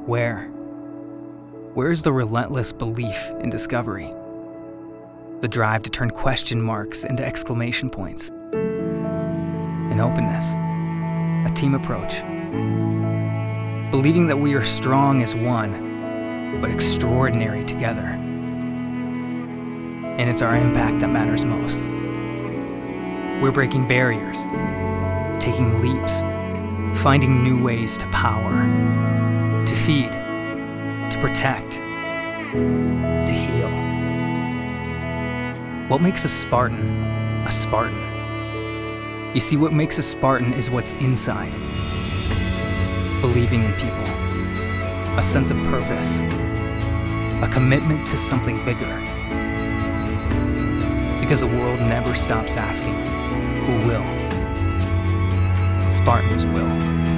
Where? Where is the relentless belief in discovery? The drive to turn question marks into exclamation points? An openness, a team approach. Believing that we are strong as one, but extraordinary together. And it's our impact that matters most. We're breaking barriers, taking leaps, finding new ways to power, to feed, to protect, to heal. What makes a Spartan a Spartan? You see, what makes a Spartan is what's inside. Believing in people, a sense of purpose, a commitment to something bigger. Because the world never stops asking, who will? Spartans will.